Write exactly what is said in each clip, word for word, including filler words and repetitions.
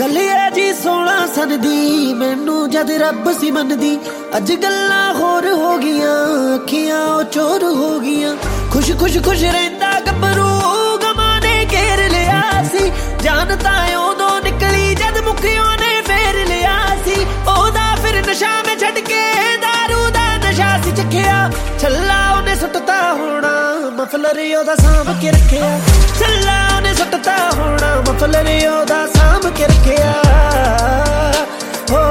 गल है जी सोलह सन दी मैनू जद रब सी मनदी अज गल्लां होर हो गियां अखियां चोर हो गियां खुश खुश खुश रहिंदा गभरू गमां ने घेर लिया सी जान तां उदों निकली जद मुखियों ने फेर लिया सी ओदा फिर नशा में छड्ड के दारू दा नशा सी चखिया छल्ला उन्हें सुट्टता होना मफलर ओदा सांभ के रखिया छल्ला उन्हें सुट्टता होना मफलर ओदा सांभ के रखिया हो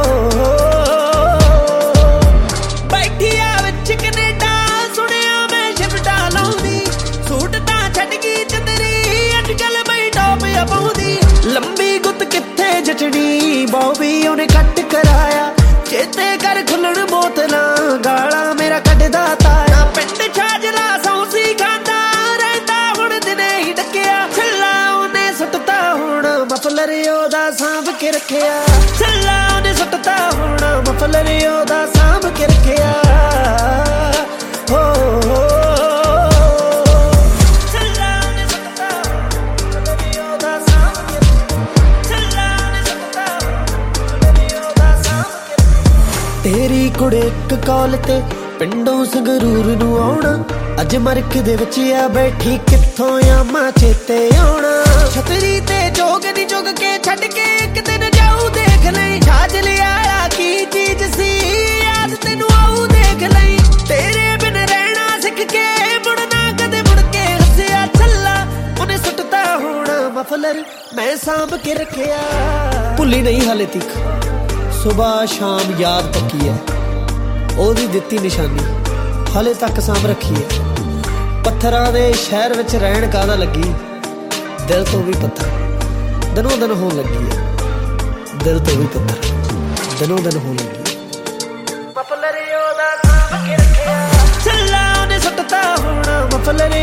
बैठिया विच कनेडा सुनिया मैं शिफ्टा लाउंदी सूट तां छड्ड गई चंदरी अजकल बई टॉप पाउंदी लंबी गुत कित्थे जचड़ी बॉबी उन्हें कट कराया चेते कर खुलण बोतलां गाला मेरा कड्डदा ताया पिंड छाजला सौंसी खांदा रहिंदा हुण दिने ही डकिया छल्ला उन्हें सुट्टता होना मफलर ओदा सांभ के रखिया छल्ला उन्हें सुट्टता होना मफलर ओदा सांभ के रखिया हो छल्ला उन्हें सुट्टता मफलर ओदा सांभ के छल्ला उन्हें सुट्टता मफलर ओदा सांभ के तेरी कुड़े इक कॉल ते पिंडों संगरूर नू आउणा अज मरक दे विच आ बैठी कित्थों आमा चेते आउणा छतरी ते जोग नी जोग के छड्ड के एक दिन जाऊ देख लई छाज लिया की चीज सी याद तेनू आऊ देख लई तेरे बिन रहना सिख के मुड़ना कदे मुड़ के हसिया छल्ला उन्हें सुट्टता होना मफलर मैं सांभ के रखिया भुल्ली नहीं हाले तक सुबह शाम याद पक्की है ओदी दित्ती निशानी हाले तक सांभ रखी है पत्थरां दे शहर विच रहण कादा लगी दिल तो भी पत्थर दिनों दिन होण लगी है दिल तो भी पत्थर दिनों दिन होण लगी है मफलर ओदा सांभ के रखिया छल्ला उन्हें सुट्टता होना मफलर